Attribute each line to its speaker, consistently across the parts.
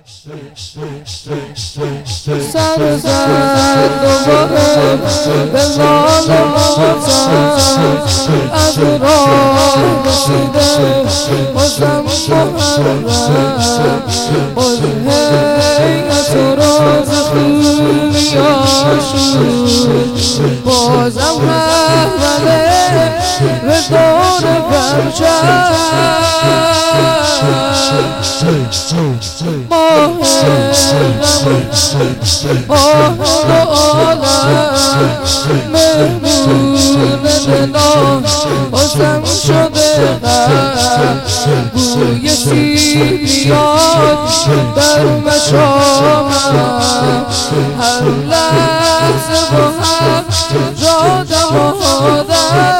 Speaker 1: سر زد دوباره به ظالمات از راه رسیده بازم محرم باز هیئت و راز خوبیاشون بازم رهبره به دور پرچم مهمون دلان بازم شده بوی سیبیات بر مشامم هر لحظه با هم جادم آدم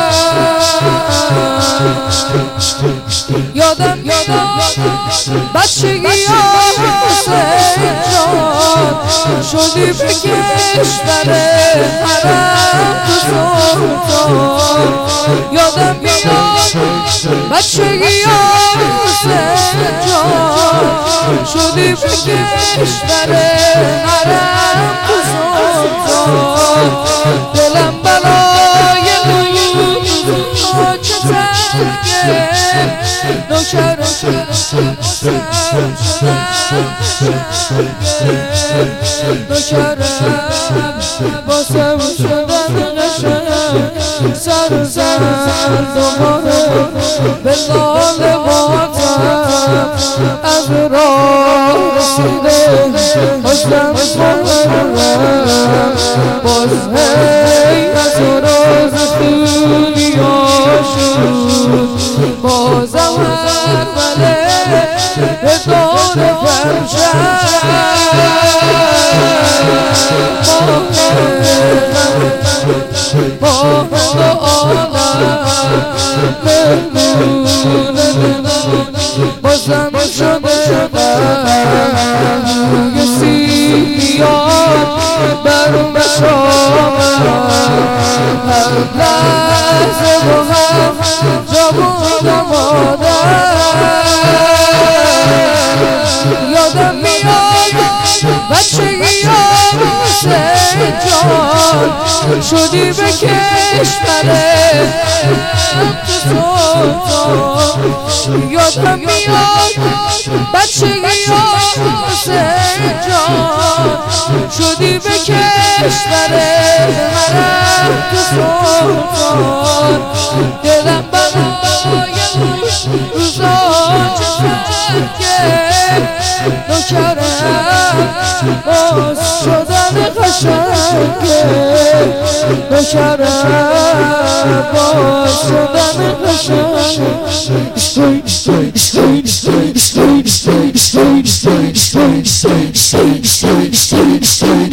Speaker 1: یادم بچگی حسین جان شدی به کشور حرم تو سلطان یادم بچگی حسین جان شدی به کشور حرم تو سلطان دلم بلای چه سنگه نوکرم باسم شدن قشنگ سر زد دوباره به ظالماتم از راه رسیده بازم محرم باز هیئت و راز خوبیاشون بازم هرمله به دور پرچم بازم شده بوی سیبیات بر مشامم هر لحظه با هم جوانم یادم میاد بچگی حسین جان شدی به کشور سلطان یادم میاد بچگی حسین جان شدی به کشور حرم تو سلطان دلم برای روزا چه سنگه نوکرم باز شدن قشنگه نوکرم باز شدن قشنگه